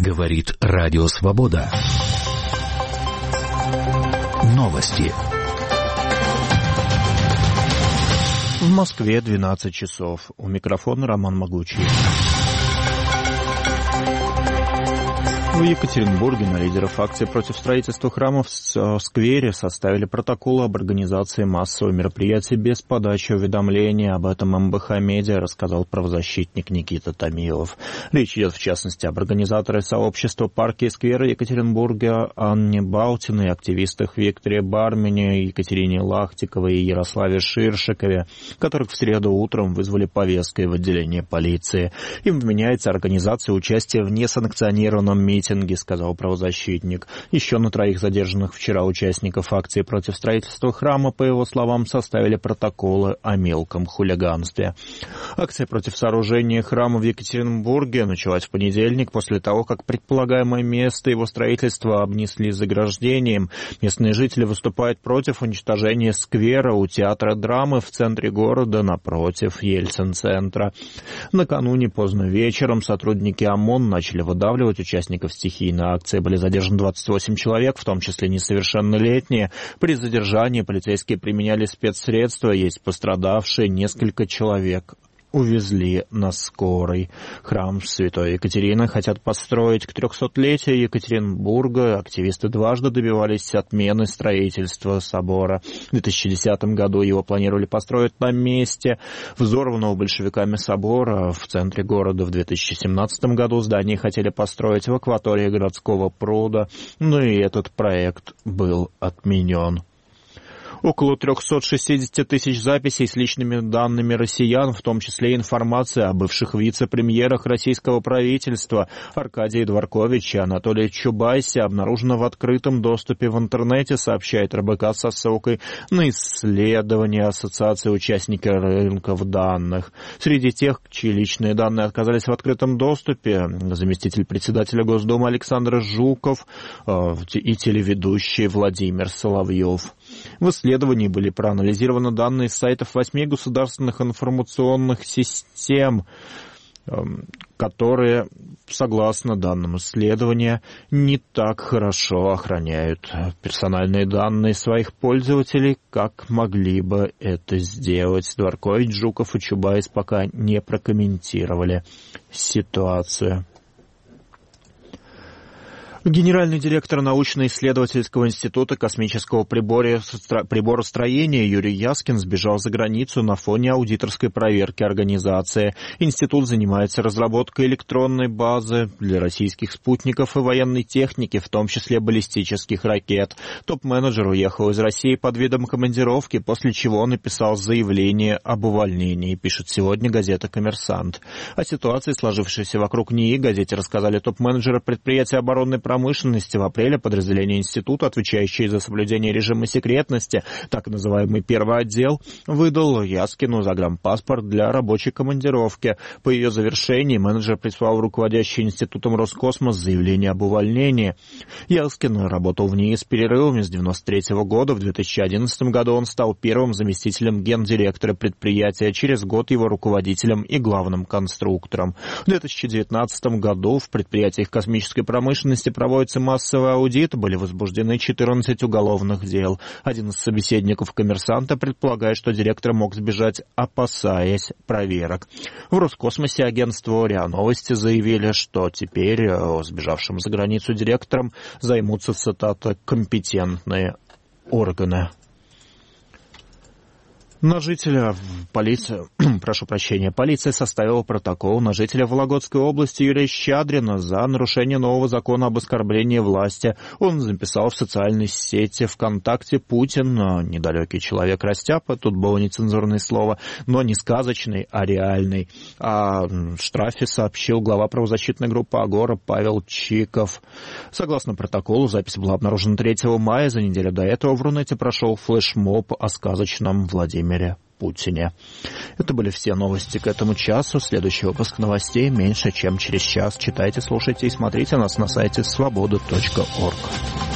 Говорит Радио Свобода. Новости. В Москве 12 часов. У микрофона Роман Могучий. В Екатеринбурге на лидеров акции против строительства храмов в сквере составили протокол об организации массового мероприятия без подачи уведомления. Об этом МБХ Медиа рассказал правозащитник Никита Томилов. Речь идет, в частности, об организаторе сообщества «Парки и скверы» Екатеринбурга Анне Баутиной, активистах Викторе Бармине, Екатерине Лахтиковой и Ярославе Ширшикове, которых в среду утром вызвали повесткой в отделение полиции. Им вменяется организация участия в несанкционированном митинге, сказал правозащитник. Еще на 3 задержанных вчера участников акции против строительства храма, по его словам, составили протоколы о мелком хулиганстве. Акция против сооружения храма в Екатеринбурге началась в понедельник после того, как предполагаемое место его строительства обнесли заграждением. Местные жители выступают против уничтожения сквера у театра драмы в центре города напротив Ельцин-центра. Накануне поздно вечером сотрудники ОМОН начали выдавливать участников стихийной акции. Были задержаны 28 человек, в том числе несовершеннолетние. При задержании полицейские применяли спецсредства, есть пострадавшие, несколько человек увезли на скорой. Храм Святой Екатерины хотят построить к 300-летию Екатеринбурга. Активисты дважды добивались отмены строительства собора. В 2010 году его планировали построить на месте взорванного большевиками собора в центре города. В 2017 году здание хотели построить в акватории городского пруда, но и этот проект был отменен. Около 360 тысяч записей с личными данными россиян, в том числе информация о бывших вице-премьерах российского правительства Аркадии Дворковиче и Анатолии Чубайсе, обнаружено в открытом доступе в интернете, сообщает РБК со ссылкой на исследование Ассоциации участников рынков данных. Среди тех, чьи личные данные оказались в открытом доступе, заместитель председателя Госдумы Александр Жуков и телеведущий Владимир Соловьев. В исследовании были проанализированы данные с сайтов 8 государственных информационных систем, которые, согласно данным исследования, не так хорошо охраняют персональные данные своих пользователей, как могли бы это сделать. Дворкович, Жуков и Чубайс пока не прокомментировали ситуацию. Генеральный директор научно-исследовательского института космического приборостроения Юрий Яскин сбежал за границу на фоне аудиторской проверки организации. Институт занимается разработкой электронной базы для российских спутников и военной техники, в том числе баллистических ракет. Топ-менеджер уехал из России под видом командировки, после чего написал заявление об увольнении, пишет сегодня газета «Коммерсант». О ситуации, сложившейся вокруг НИИ, газете рассказали топ-менеджеры предприятия оборонной промышленности. В апреле подразделение института, отвечающее за соблюдение режима секретности, так называемый первый отдел, выдал Яскину загранпаспорт для рабочей командировки. По ее завершении менеджер прислал в руководящий институтом Роскосмос заявление об увольнении. Яскин работал в НИИ с перерывами с 1993 года. В 2011 году он стал первым заместителем гендиректора предприятия, через год его руководителем и главным конструктором. В 2019 году в предприятиях космической промышленности проводится массовый аудит, были возбуждены 14 уголовных дел. Один из собеседников «Коммерсанта» предполагает, что директор мог сбежать, опасаясь проверок. В Роскосмосе агентству РИА Новости заявили, что теперь сбежавшим за границу директором займутся, цитата, «компетентные органы». На жителя полиция составила протокол на жителя Вологодской области Юрия Щадрина за нарушение нового закона об оскорблении власти. Он записал в социальной сети ВКонтакте: «Путин, недалекий человек растяпа», тут было нецензурное слово, но не сказочный, а реальный. О штрафе сообщил глава правозащитной группы «Агора» Павел Чиков. Согласно протоколу, запись была обнаружена 3 мая. За неделю до этого в Рунете прошел флешмоб о сказочном Владимире Путине. Это были все новости к этому часу. Следующий выпуск новостей меньше, чем через час. Читайте, слушайте и смотрите нас на сайте свобода.орг.